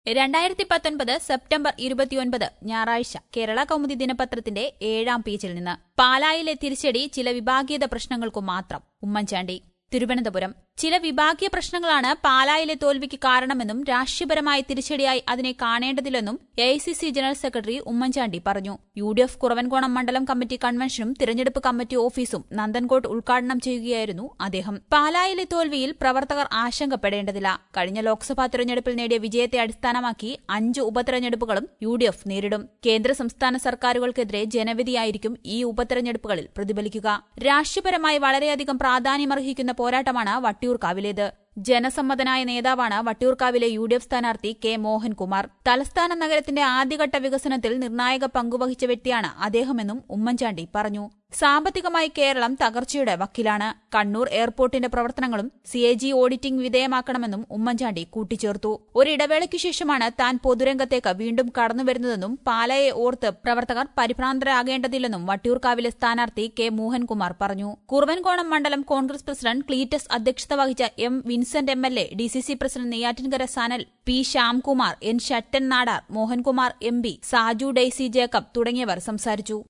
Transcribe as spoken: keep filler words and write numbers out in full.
രണ്ടായിരത്തി പത്തൊൻപത് സെപ്റ്റംബർ ഇരുപത്തിയൊൻപത് ഞായറാഴ്ച കേരള കൗമുദി ദിനപത്രത്തിന്റെ ഏഴാം പേജിൽ നിന്ന് പാലായിലെ തിരിച്ചടി ചില വിഭാഗീയത പ്രശ്നങ്ങൾക്കു മാത്രം ഉമ്മൻചാണ്ടി തിരുവനന്തപുരം ചില വിഭാഗീയ പ്രശ്നങ്ങളാണ് പാലായിലെ തോൽവിക്ക് കാരണമെന്നും രാഷ്ട്രീയപരമായ തിരിച്ചടിയായി അതിനെ കാണേണ്ടതില്ലെന്നും A I C C general secretary Oommen Chandy പറഞ്ഞു. യു ഡി എഫ് കുറവൻകോണം മണ്ഡലം കമ്മിറ്റി കൺവെൻഷനും തിരഞ്ഞെടുപ്പ് കമ്മിറ്റി ഓഫീസും നന്ദൻകോട്ട് ഉദ്ഘാടനം ചെയ്യുകയായിരുന്നു അദ്ദേഹം. പാലായിലെ തോൽവിയിൽ പ്രവർത്തകർ ആശങ്കപ്പെടേണ്ടതില്ല. കഴിഞ്ഞ ലോക്സഭാ തിരഞ്ഞെടുപ്പിൽ നേടിയ വിജയത്തെ അടിസ്ഥാനമാക്കി അഞ്ച് ഉപതെരഞ്ഞെടുപ്പുകളും യു ഡി എഫ് നേരിടും. കേന്ദ്ര സംസ്ഥാന സർക്കാരുകൾക്കെതിരെ ജനവിധിയായിരിക്കും ഈ ഉപതെരഞ്ഞെടുപ്പുകളിൽ പ്രതിഫലിക്കുക. രാഷ്ട്രീയപരമായി വളരെയധികം പ്രാധാന്യമർഹിക്കുന്ന പോരാട്ടമാണ് വട്ടിയൂർക്കാവിലേത്. ജനസമ്മതനായ നേതാവാണ് വട്ടിയൂർക്കാവിലെ യു ഡി എഫ് സ്ഥാനാർത്ഥി കെ മോഹൻകുമാർ. തലസ്ഥാന നഗരത്തിന്റെ ആദ്യഘട്ട വികസനത്തിൽ നിർണായക പങ്കുവഹിച്ച വ്യക്തിയാണ് അദ്ദേഹമെന്നും ഉമ്മൻചാണ്ടി പറഞ്ഞു. സാമ്പത്തികമായി കേരളം തകർച്ചയുടെ വക്കിലാണ്. കണ്ണൂർ എയർപോർട്ടിന്റെ പ്രവർത്തനങ്ങളും C A G auditing വിധേയമാക്കണമെന്നും Oommen Chandy കൂട്ടിച്ചേർത്തു. ഒരിടവേളയ്ക്കു ശേഷമാണ് താൻ പൊതുരംഗത്തേക്ക് വീണ്ടും കടന്നുവരുന്നതെന്നും പാലയെ ഓർത്ത് പ്രവർത്തകർ പരിഭ്രാന്തരാകേണ്ടതില്ലെന്നും വട്ടിയൂർക്കാവിലെ സ്ഥാനാർത്ഥി കെ മോഹൻകുമാർ പറഞ്ഞു. കുറുവൻകോണം മണ്ഡലം കോൺഗ്രസ് പ്രസിഡന്റ് ക്ലീറ്റസ് അധ്യക്ഷത വഹിച്ച M Vincent M L A, D C C president Neyyattinkara Sanal, P Shyamkumar, N Shattan Nadar, Mohankumar M P, Saju Daisy Jacob തുടങ്ങിയവർ സംസാരിച്ചു.